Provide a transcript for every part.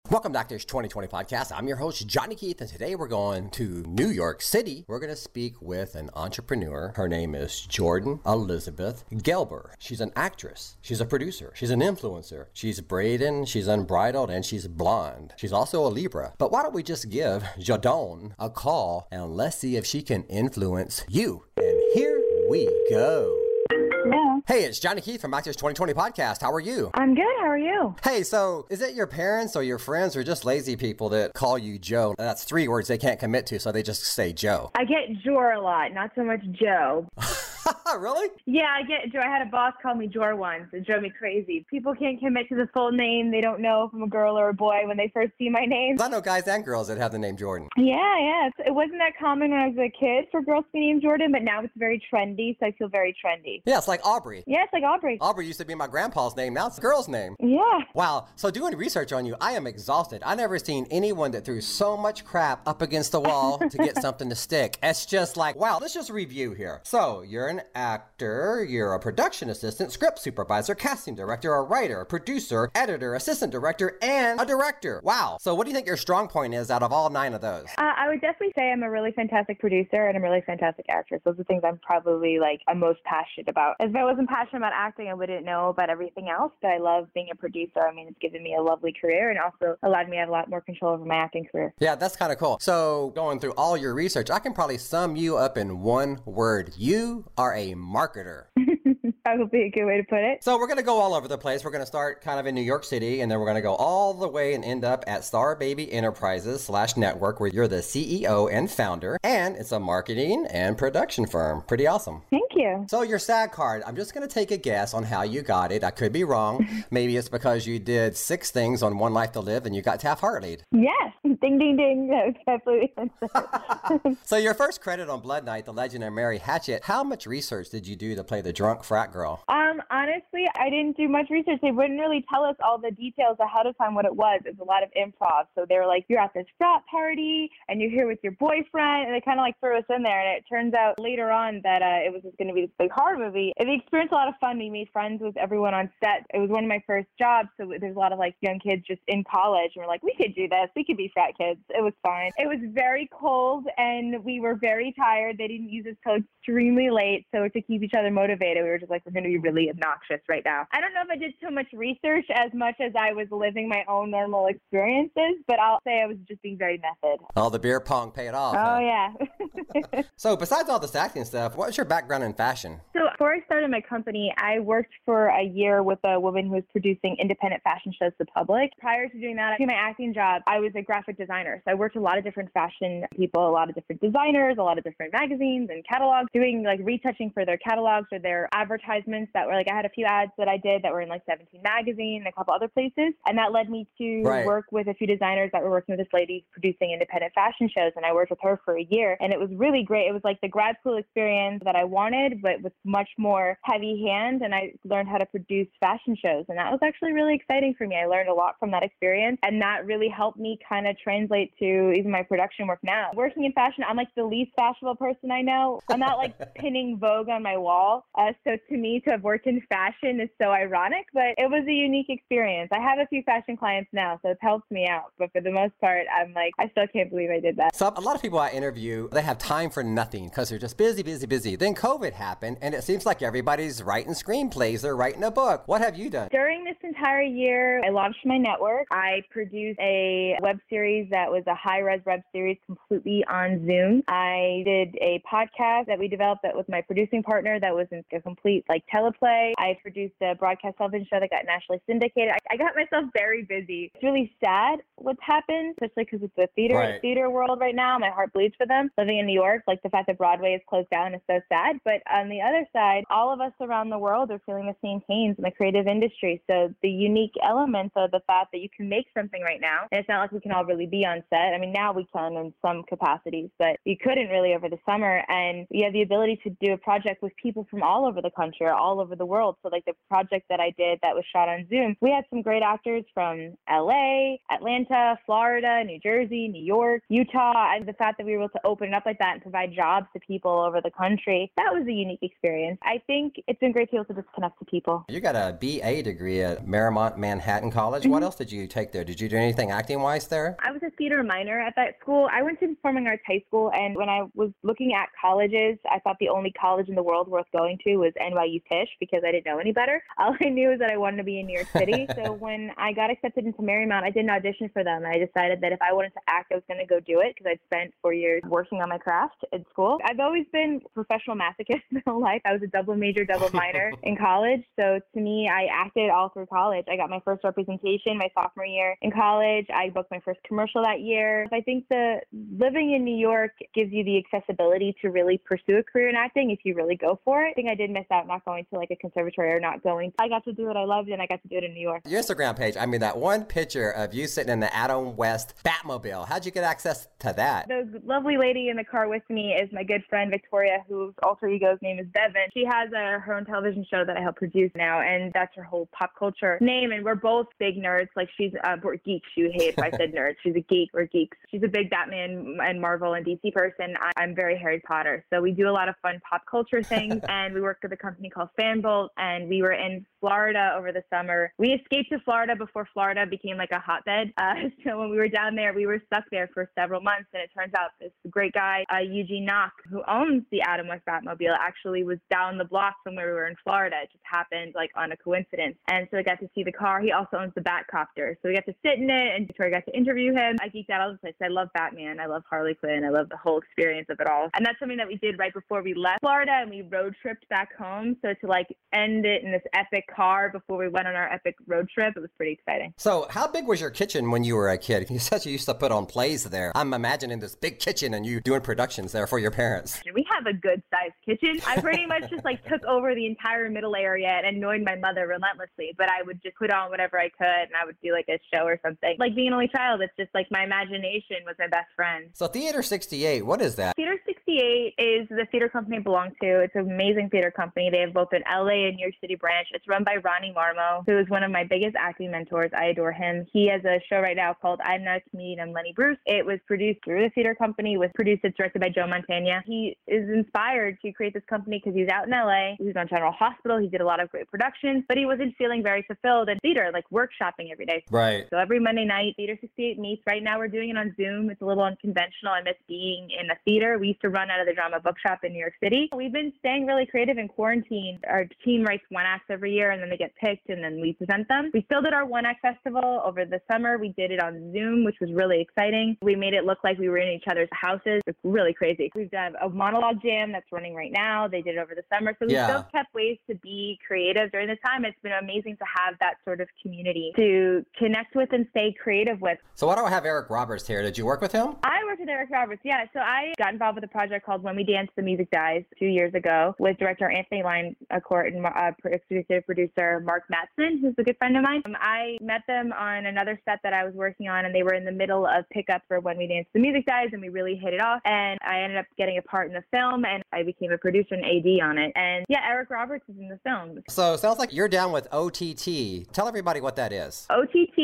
Welcome to Actors 2020 Podcast. I'm your host, Johnny Keith, and today we're going to New York City. We're going to speak with an entrepreneur. Her name is Jordan Elizabeth Gelber. She's an actress. She's a producer. She's an influencer. She's braided, she's unbridled, and she's blonde. She's also a Libra. But why don't we just give Jordan a call and let's see if she can influence you. And here we go. Hello. Hey, it's Johnny Keith from Actors 2020 Podcast. How are you? I'm good. How are you? Hey, so is it your parents or your friends or just lazy people that call you Joe? That's 3 words they can't commit to, so they just say Joe. I get Jor a lot, not so much Joe. Really? Yeah, I get Joe. I had a boss call me Jor once. It drove me crazy. People can't commit to the full name. They don't know if I'm a girl or a boy when they first see my name. I know guys and girls that have the name Jordan. Yeah. It wasn't that common when I was a kid for girls to be named Jordan, but now it's very trendy, so I feel very trendy. Yeah, it's like Aubrey. Yeah, it's like Aubrey. Aubrey used to be my grandpa's name. Now it's a girl's name. Yeah. Wow. So doing research on you, I am exhausted. I never seen anyone that threw so much crap up against the wall to get something to stick. It's just like, wow, let's just review here. So you're an actor, you're a production assistant, script supervisor, casting director, a writer, a producer, editor, assistant director, and a director. Wow. So what do you think your strong point is out of all 9 of those? I would definitely say I'm a really fantastic producer and I'm a really fantastic actress. Those are things I'm most passionate about. If I wasn't passionate about acting, I wouldn't know about everything else, but I love being a producer. I mean, it's given me a lovely career and also allowed me to have a lot more control over my acting career. Yeah, that's kind of cool. So going through all your research, I can probably sum you up in one word. You are a marketer. That would be a good way to put it. So we're going to go all over the place. We're going to start kind of in New York City, and then we're going to go all the way and end up at Star Baby Enterprises /network, where you're the CEO and founder, and it's a marketing and production firm. Pretty awesome. Thank you. So your SAG card, I'm just going to take a guess on how you got it. I could be wrong. Maybe it's because you did 6 things on One Life to Live, and you got Taft-Hartley. Yes. Ding, ding, ding. That was definitely. So your first credit on Blood Night, The Legend of Mary Hatchett, how much research did you do to play the drunk frat girl? Honestly, I didn't do much research. They wouldn't really tell us all the details ahead of time what it was. It was a lot of improv. So they were like, you're at this frat party and you're here with your boyfriend. And they kind of like threw us in there. And it turns out later on that it was just going to be this big horror movie. And the experience a lot of fun. We made friends with everyone on set. It was one of my first jobs. So there's a lot of like young kids just in college. And we're like, we could do this. We could be frat kids. It was fine. It was very cold and we were very tired. They didn't use us till extremely late. So to keep each other motivated, we were just like, we're going to be really obnoxious right now. I don't know if I did so much research as much as I was living my own normal experiences, but I'll say I was just being very method. All the beer pong paid off. Oh, yeah. So besides all this acting stuff, what was your background in fashion? So before I started my company, I worked for a year with a woman who was producing independent fashion shows to the public. Prior to doing that, my acting job, I was a graphic designer. So I worked with a lot of different fashion people, a lot of different designers, a lot of different magazines and catalogs, doing like retouching for their catalogs or their advertisements that were like, I had a few ads that I did that were in like 17 magazine and a couple other places. And that led me to work with a few designers that were working with this lady producing independent fashion shows. And I worked with her for a year and it was really great. It was like the grad school experience that I wanted, but with much more heavy hand. And I learned how to produce fashion shows. And that was actually really exciting for me. I learned a lot from that experience. And that really helped me kind of translate to even my production work now. Working in fashion, I'm like the least fashionable person I know. I'm not like pinning Vogue on my wall. So to me, to have worked in fashion is so ironic, but it was a unique experience. I have a few fashion clients now, so it's helped me out. But for the most part, I'm like, I still can't believe I did that. So a lot of people I interview, they have time for nothing because they're just busy. Then COVID happened, and it seems like everybody's writing screenplays. They're writing a book. What have you done? During this entire year, I launched my network. I produced a web series that was a high-res web series completely on Zoom. I did a podcast that we developed that was my producing partner that was a complete like teleplay. I produced a broadcast television show that got nationally syndicated. I got myself very busy. It's really sad what's happened, especially because it's the theater world right now. My heart bleeds for them. Living in New York, like the fact that Broadway is closed down is so sad. But on the other side, all of us around the world are feeling the same pains in the creative industry. So the unique elements of the fact that you can make something right now, and it's not like we can all really be on set. I mean, now we can in some capacities, but you couldn't really over the summer. And you have the ability to do a project with people from all over the country or all over the world. So like the project that I did that was shot on Zoom, we had some great actors from LA, Atlanta, Florida, New Jersey, New York, Utah. And the fact that we were able to open it up like that and provide jobs to people all over the country, that was a unique experience. experience. I think it's been great to be able to just connect to people. You got a BA degree at Marymount Manhattan College. What else did you take there? Did you do anything acting-wise there? I was a theater minor at that school. I went to performing arts high school, and when I was looking at colleges, I thought the only college in the world worth going to was NYU Tisch because I didn't know any better. All I knew is that I wanted to be in New York City. So when I got accepted into Marymount, I did an audition for them, and I decided that if I wanted to act, I was going to go do it because I'd spent 4 years working on my craft in school. I've always been a professional masochist my whole life. I was a double major, double minor in college. So to me, I acted all through college. I got my first representation my sophomore year in college. I booked my first commercial that year. I think the living in New York gives you the accessibility to really pursue a career in acting if you really go for it. I think I did miss out not going to like a conservatory or not going. I got to do what I loved, and I got to do it in New York. Your Instagram page, I mean, that one picture of you sitting in the Adam West Batmobile. How'd you get access to that? The lovely lady in the car with me is my good friend Victoria, whose alter ego's name is Bevan. She has her own television show that I help produce now, and that's her whole pop culture name. And we're both big nerds. Like we're geeks. She would hate if I said nerds. She's a geek. We're geeks. She's a big Batman and Marvel and DC person. I'm very Harry Potter. So we do a lot of fun pop culture things, and we work with a company called Fanbolt, and we were in Florida over the summer. We escaped to Florida before Florida became like a hotbed. So when we were down there, we were stuck there for several months, and it turns out this great guy, Eugene Knock, who owns the Adam West Batmobile, actually was down the block from where we were in Florida. It just happened like on a coincidence. And so I got to see the car. He also owns the Batcopter. So we got to sit in it, and Victoria got to interview him. I geeked out all the place. I love Batman. I love Harley Quinn. I love the whole experience of it all. And that's something that we did right before we left Florida, and we road tripped back home. So to like end it in this epic car before we went on our epic road trip, it was pretty exciting. So how big was your kitchen when you were a kid? You said you used to put on plays there. I'm imagining this big kitchen and you doing productions there for your parents. We have a good sized kitchen. I pretty much just like took over the entire middle area and annoyed my mother relentlessly, but I would just put on whatever I could, and I would do like a show or something. Like being an only child, it's just like my imagination was my best friend. So Theater 68, what is that? Theater 68 is the theater company I belong to. It's an amazing theater company. They have both an LA and New York City branch. It's run by Ronnie Marmo, who is one of my biggest acting mentors. I adore him. He has a show right now called I'm Not a Comedian, I'm Lenny Bruce. It was produced through the theater company, was produced and directed by Joe Mantegna. He is inspired to create this company because he's out in LA. He was on General Hospital. He did a lot of great productions, but he wasn't feeling very fulfilled in theater, like workshopping every day. Right. So every Monday night, Theater 68 meets. Right now we're doing it on Zoom. It's a little unconventional. I miss being in the theater. We used to run out of the Drama Bookshop in New York City. We've been staying really creative in quarantine. Our team writes one act every year, and then they get picked, and then we present them. We still did our one act festival over the summer. We did it on Zoom, which was really exciting. We made it look like we were in each other's houses. It's really crazy. We've done a monologue jam that's running right now. They did it over the summer. So we still kept ways to be creative during this time. It's been amazing to have that sort of community to connect with and stay creative with. So why don't I have Eric Roberts here? Did you work with him? I worked with Eric Roberts, yeah. So I got involved with a project called When We Dance, The Music Dies 2 years ago with director Anthony Linecourt and executive producer Mark Mattson, who's a good friend of mine. I met them on another set that I was working on, and they were in the middle of pickup for When We Dance, The Music Dies, and we really hit it off. And I ended up getting a part in the film, and I became a producer and AD on it. And yeah, Eric Roberts is in the film. So it sounds like you're down with OTT. Tell everybody what that is. OTT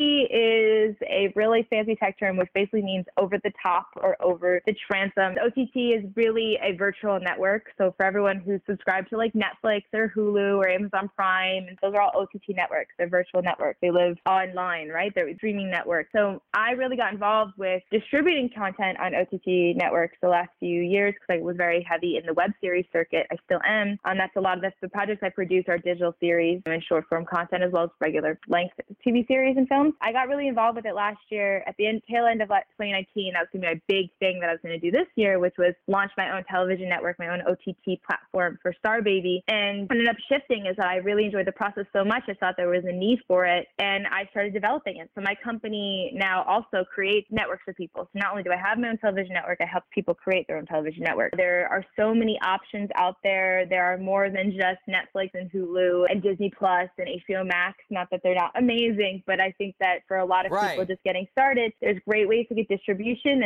is a really fancy tech term, which basically means over the top or over the transom. OTT is really a virtual network. So for everyone who's subscribed to like Netflix or Hulu or Amazon Prime, and those are all OTT networks. They're virtual networks. They live online, right? They're streaming networks. So I really got involved with distributing content on OTT networks the last few years because I was very heavy in the web series circuit. I still am. That's a lot of the projects I produce are digital series and short form content as well as regular length TV series and films. I got really involved with it last year. At the tail end of 2019, that was going to be my big thing that I was going to do this year, which was launch my own television network, my own OTT platform for Star Baby. And what ended up shifting is that I really enjoyed the process so much, I thought there was a need for it, and I started developing it. So my company now also creates networks for people. So not only do I have my own television network, I help people create their own television network. There are so many options out there. There are more than just Netflix and Hulu and Disney Plus and HBO Max. Not that they're not amazing, but I think that for a lot of people just getting started, there's great ways to get distribution and be on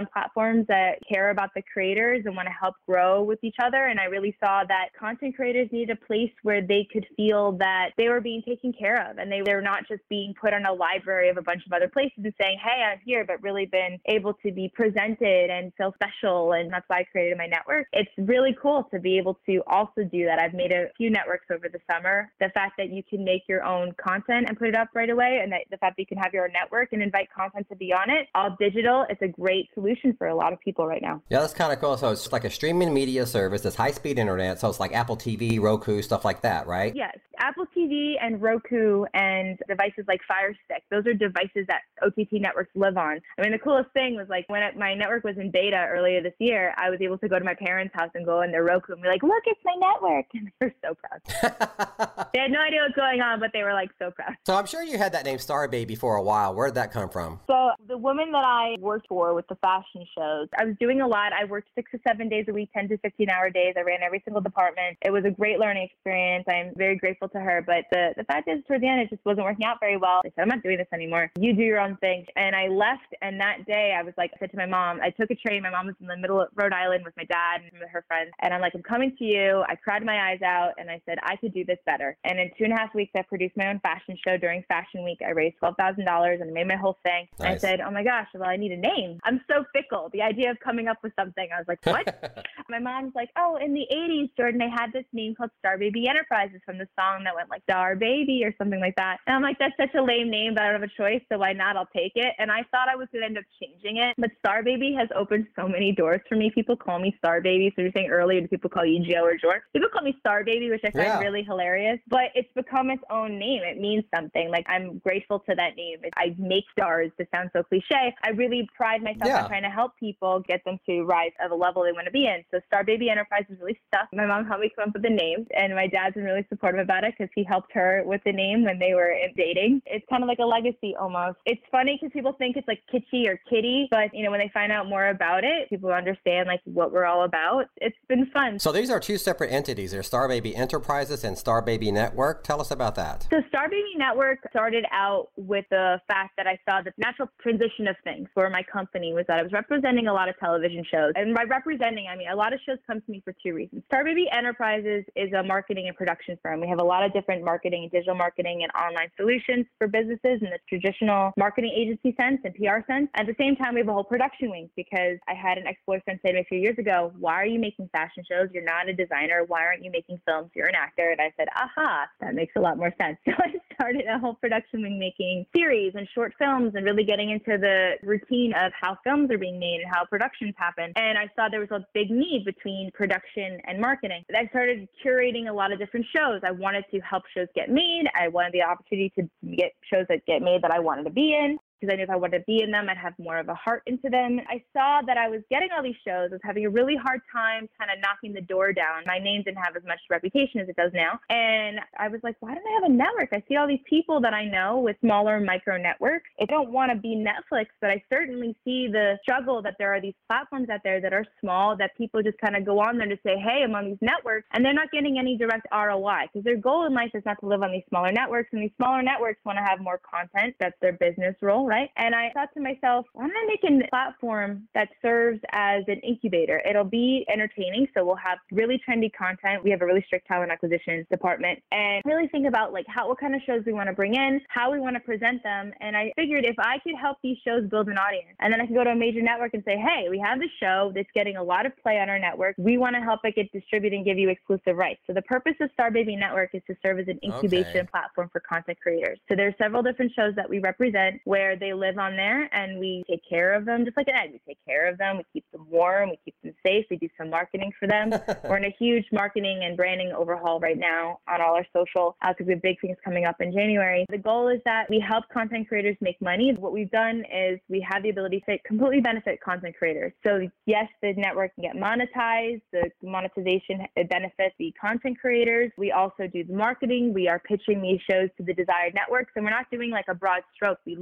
on platforms that care about the creators and want to help grow with each other. And I really saw that content creators needed a place where they could feel that they were being taken care of and they were not just being put on a library of a bunch of other places and saying, hey, I'm here, but really been able to be presented and feel special. And that's why I created my network. It's really cool to be able to also do that. I've made a few networks over the summer. The fact that you can make your own content and put it up right away, and that the fact that you can have your own network and invite content to be on it, all digital, it's a great solution for a lot of people right now. Yeah, that's kind of cool. So it's like a streaming media service, it's high-speed internet, so it's like Apple TV, Roku, stuff like that, right? Yes. Apple TV and Roku and devices like Fire Stick, those are devices that OTT networks live on. I mean, the coolest thing was like when my network was in beta earlier this year, I was able to go to my parents' house and go in their Roku and be like, look, it's my network. And they were so proud. They had no idea what's going on, but they were like so proud. So I'm sure you had that name Star Baby for a while. Where did that come from? So the woman that I worked for with the fashion shows, I was doing a lot. I worked 6 to 7 days a week, 10 to 15-hour days. I ran every single department. It was a great learning experience. I'm very grateful to her. But the fact is, toward the end, it just wasn't working out very well. I said, I'm not doing this anymore. You do your own thing. And I left. And that day, I was like, I said to my mom, I took a train. My mom was in the middle of Rhode Island with my dad and her friends. And I'm like, I'm coming to you. I cried my eyes out. And I said, I could do this better. And in 2.5 weeks, I produced my own fashion show during Fashion Week. I raised $12,000 and I made my whole thing. Nice. And I said, oh my gosh, well, I need a name. I'm so fickle. The idea of coming up with something, I was like, what? My mom's like, oh, in the 80s, Jordan, they had this name called Star Baby Enterprises from the song that went like Star Baby or something like that. And I'm like, that's such a lame name, but I don't have a choice, so why not? I'll take it. And I thought I was going to end up changing it, but Star Baby has opened so many doors for me. People call me Star Baby. So you're saying earlier, do people call you Joe or George? People call me Star Baby, which I find really hilarious, but it's become its own name. It means something. Like, I'm grateful to that name. I make stars to sound so cliche. I really pride myself on trying to help people get them to rise at a level they want to be in. So Star Baby Enterprises really stuck. My mom helped me come up with the name, and my dad's been really supportive about it because he helped her with the name when they were dating. It's kind of like a legacy almost. It's funny because people think it's like kitschy or kitty, but you know, when they find out more about it, people understand like what we're all about. It's been fun. So these are two separate entities. There's Star Baby Enterprises and Star Baby Network. Tell us about that. So Star Baby Network started out with the fact that I saw the natural transition of things for my company was that I was representing a lot of television shows. And by representing, I mean a lot of shows come to me for two reasons. Star Baby Enterprises is a marketing and production firm. We have a lot of different marketing and digital marketing and online solutions for businesses in the traditional marketing agency sense and PR sense. At the same time, we have a whole production wing because I had an ex-boyfriend say to me a few years ago, why are you making fashion shows? You're not a designer. Why aren't you making films? You're an actor. And I said, aha, that makes a lot more sense. So I started a whole production wing making series and short films and really getting into the routine of how films are being made and how productions happen. And I saw there was a big need between production and marketing. I started curating a lot of different shows. I wanted to help shows get made. I wanted the opportunity to get shows that get made that I wanted to be in, because I knew if I wanted to be in them, I'd have more of a heart into them. I saw that I was getting all these shows. I was having a really hard time kind of knocking the door down. My name didn't have as much reputation as it does now. And I was like, why don't I have a network? I see all these people that I know with smaller micro networks. I don't want to be Netflix, but I certainly see the struggle that there are these platforms out there that are small, that people just kind of go on there to say, hey, I'm on these networks, and they're not getting any direct ROI because their goal in life is not to live on these smaller networks. And these smaller networks want to have more content. That's their business role, right? And I thought to myself, why don't I make a platform that serves as an incubator? It'll be entertaining, so we'll have really trendy content. We have a really strict talent acquisition department, and really think about like what kind of shows we want to bring in, how we want to present them. And I figured if I could help these shows build an audience, and then I could go to a major network and say, hey, we have this show that's getting a lot of play on our network. We want to help it get distributed and give you exclusive rights. So the purpose of Star Baby Network is to serve as an incubation platform for content creators. So there's several different shows that we represent where they live on there, and we take care of them just like an egg. We take care of them. We keep them warm. We keep them safe. We do some marketing for them. We're in a huge marketing and branding overhaul right now on all our social because we have big things coming up in January. The goal is that we help content creators make money. What we've done is we have the ability to completely benefit content creators. So yes, the network can get monetized. The monetization benefits the content creators. We also do the marketing. We are pitching these shows to the desired networks, and we're not doing like a broad stroke. We literally have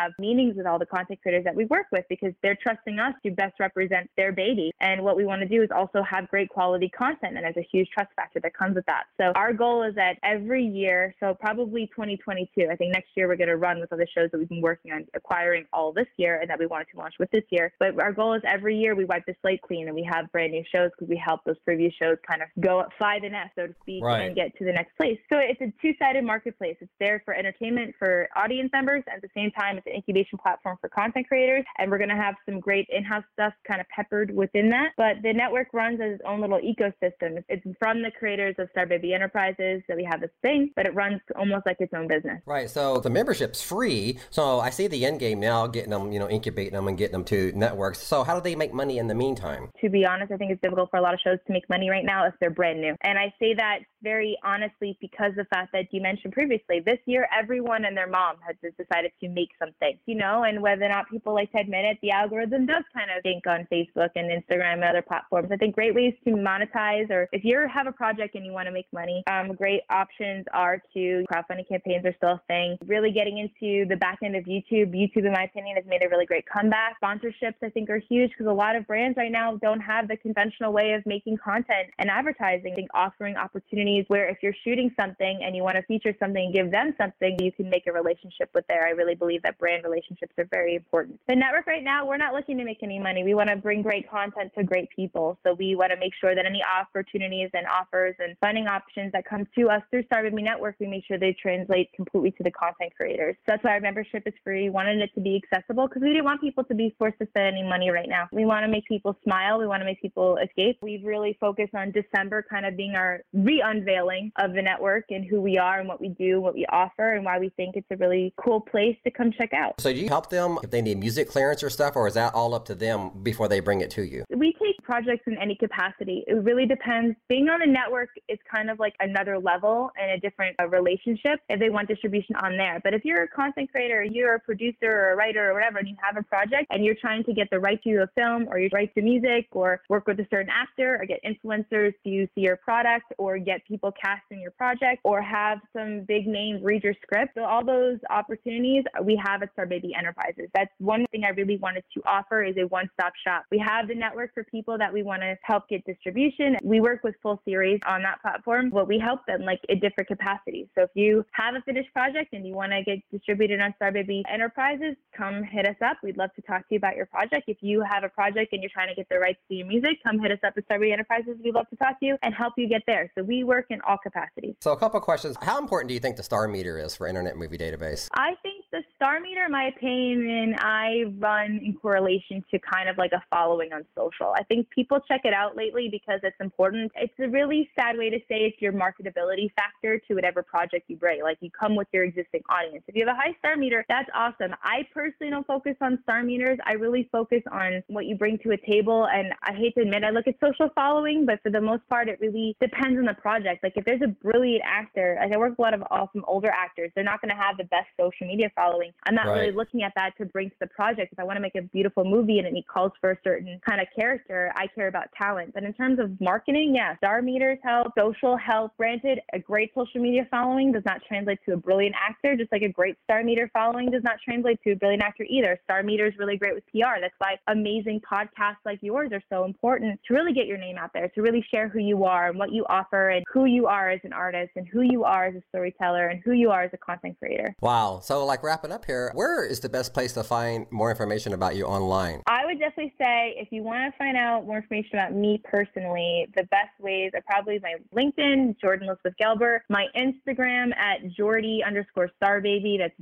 have meetings with all the content creators that we work with because they're trusting us to best represent their baby. And what we want to do is also have great quality content. And there's a huge trust factor that comes with that. So our goal is that every year, so probably 2022, I think next year we're going to run with other shows that we've been working on acquiring all this year and that we wanted to launch with this year. But our goal is every year we wipe the slate clean and we have brand new shows because we help those previous shows kind of go fly the nest, so to speak, and get to the next place. So it's a two-sided marketplace. It's there for entertainment for audience members. At the same time, it's an incubation platform for content creators. And we're going to have some great in-house stuff kind of peppered within that. But the network runs as its own little ecosystem. It's from the creators of Star Baby Enterprises that we have this thing, but it runs almost like its own business. Right. So the membership's free. So I see the end game now, getting them, incubating them and getting them to networks. So how do they make money in the meantime? To be honest, I think it's difficult for a lot of shows to make money right now if they're brand new. And I say that very honestly because the fact that you mentioned previously, this year, everyone and their mom has just decided to make something, and whether or not people like to admit it, the algorithm does kind of think on Facebook and Instagram and other platforms. I think great ways to monetize, or if you have a project and you want to make money, great options are to crowdfunding campaigns are still a thing. Really getting into the back end of YouTube. YouTube, in my opinion, has made a really great comeback. Sponsorships, I think, are huge because a lot of brands right now don't have the conventional way of making content and advertising. I think offering opportunities where if you're shooting something and you want to feature something, give them something you can make a relationship with there. I really believe that brand relationships are very important. The network right now, we're not looking to make any money. We want to bring great content to great people. So we want to make sure that any opportunities and offers and funding options that come to us through Star Baby Network, we make sure they translate completely to the content creators. So that's why our membership is free. We wanted it to be accessible because we didn't want people to be forced to spend any money right now. We want to make people smile. We want to make people escape. We've really focused on December kind of being our re-unveiling of the network and who we are and what we do, what we offer, and why we think it's a really cool place to come check out. So do you help them if they need music clearance or stuff, or is that all up to them before they bring it to you? We take projects in any capacity. It really depends. Being on a network is kind of like another level and a different relationship if they want distribution on there. But if you're a content creator, or you're a producer or a writer or whatever, and you have a project and you're trying to get the right to a film or your right to music or work with a certain actor or get influencers to see your product or get people cast in your project or have some big names read your script. So all those opportunities we have at Star Baby Enterprises. That's one thing I really wanted to offer is a one-stop shop. We have the network for people that we want to help get distribution. We work with full series on that platform, but we help them like in different capacities. So if you have a finished project and you want to get distributed on Star Baby Enterprises, come hit us up. We'd love to talk to you about your project. If you have a project and you're trying to get the rights to your music, come hit us up at Star Baby Enterprises. We'd love to talk to you and help you get there. So we work in all capacities. So a couple of questions. How important do you think the Star Meter is for Internet Movie Database? I think the Star Meter, in my opinion, I run in correlation to kind of like a following on social. I think people check it out lately because it's important. It's a really sad way to say it's your marketability factor to whatever project you bring. Like you come with your existing audience. If you have a high Star Meter, that's awesome. I personally don't focus on Star Meters. I really focus on what you bring to a table. And I hate to admit, I look at social following, but for the most part, it really depends on the project. Like if there's a brilliant actor, like I work with a lot of awesome older actors, they're not going to have the best social media following. I'm not really looking at that to bring to the project. If I want to make a beautiful movie and it calls for a certain kind of character, I care about talent. But in terms of marketing, yeah, Star Meters help, social help. Granted, a great social media following does not translate to a brilliant actor, just like a great Star Meter following does not translate to a brilliant actor either. Star Meter is really great with PR. That's why amazing podcasts like yours are so important to really get your name out there, to really share who you are and what you offer and who you are as an artist and who you are as a storyteller and who you are as a content creator. Wow. So like wrapping up here, where is the best place to find more information about you online? I would definitely say if you want to find out more information about me personally, the best ways are probably my LinkedIn, Jordan Elizabeth Gelber, my Instagram at Jordy_Starbaby. That's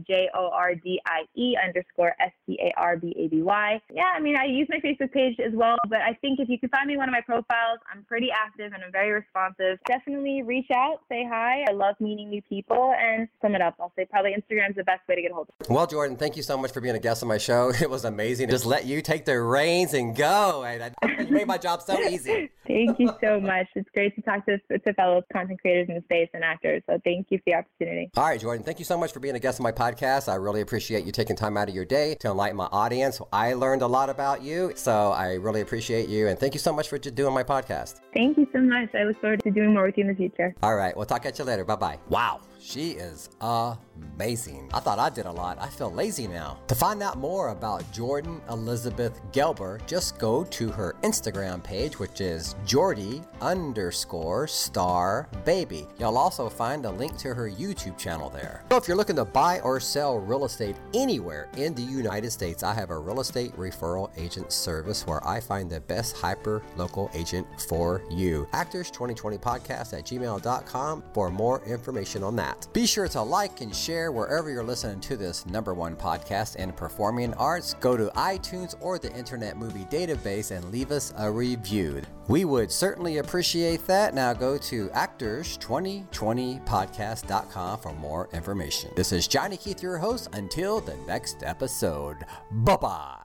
JORDIE_STARBABY. Yeah, I mean, I use my Facebook page as well, but I think if you can find me in one of my profiles, I'm pretty active and I'm very responsive. Definitely reach out, say hi. I love meeting new people, and sum it up, I'll say probably Instagram is the best way to get a hold of me. Well, Jordan, thank you so much for being a guest on my show. It was amazing. Just let you take the reins and go. And you made my job so easy. Thank you so much. It's great to talk to fellow content creators in the space and actors. So thank you for the opportunity. All right, Jordan, thank you so much for being a guest on my podcast. I really appreciate you taking time out of your day to enlighten my audience. I learned a lot about you, so I really appreciate you. And thank you so much for doing my podcast. Thank you so much. I look forward to doing more with you in the future. All right, we'll talk at you later. Bye-bye. Wow, she is amazing. I thought I did a lot. I feel lazy now. To find out more about Jordan Elizabeth Gelber, just go to her Instagram page, which is Jordy_star_baby. You'll also find a link to her YouTube channel there. So if you're looking to buy or sell real estate anywhere in the United States, I have a real estate referral agent service where I find the best hyper local agent for you. Actors2020podcast@gmail.com for more information on that. Be sure to like and share wherever you're listening to this #1 podcast in performing arts. Go to iTunes or the Internet Movie Database and leave us a review. We would certainly appreciate that. Now go to actors2020podcast.com for more information. This is Johnny Keith, your host. Until the next episode, bye-bye.